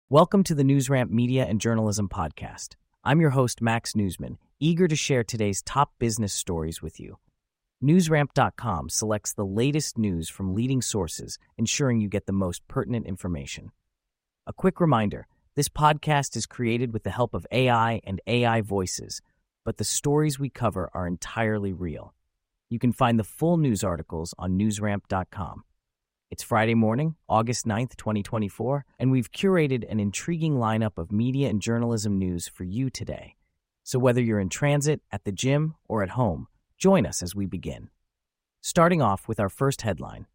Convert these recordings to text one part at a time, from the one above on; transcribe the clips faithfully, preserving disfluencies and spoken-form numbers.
Welcome to the NewsRamp Media and Journalism Podcast. I'm your host, Max Newsman, eager to share today's top business stories with you. NewsRamp dot com selects the latest news from leading sources, ensuring you get the most pertinent information. A quick reminder, this podcast is created with the help of A I and A I voices, but the stories we cover are entirely real. You can find the full news articles on NewsRamp dot com. It's Friday morning, August ninth, twenty twenty-four, and we've curated an intriguing lineup of media and journalism news for you today. So whether you're in transit, at the gym, or at home, join us as we begin. Starting off with our first headline.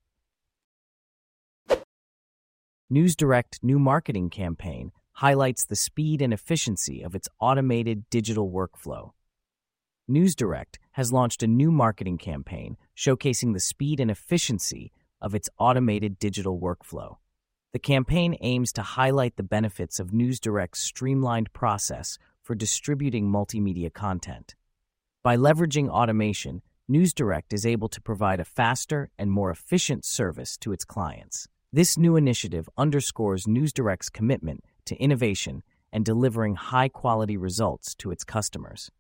NewsDirect new marketing campaign highlights the speed and efficiency of its automated digital workflow. NewsDirect has launched a new marketing campaign showcasing the speed and efficiency of its automated digital workflow. The campaign aims to highlight the benefits of NewsDirect's streamlined process for distributing multimedia content. By leveraging automation, NewsDirect is able to provide a faster and more efficient service to its clients. This new initiative underscores NewsDirect's commitment to innovation and delivering high-quality results to its customers.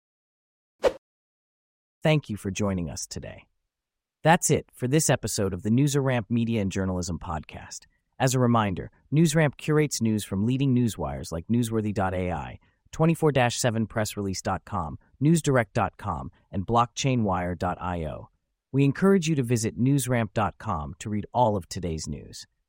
Thank you for joining us today. That's it for this episode of the NewsRamp Media and Journalism Podcast. As a reminder, NewsRamp curates news from leading newswires like Newsworthy dot A I, twenty-four seven press release dot com, NewsDirect dot com, and blockchain wire dot io. We encourage you to visit NewsRamp dot com to read all of today's news.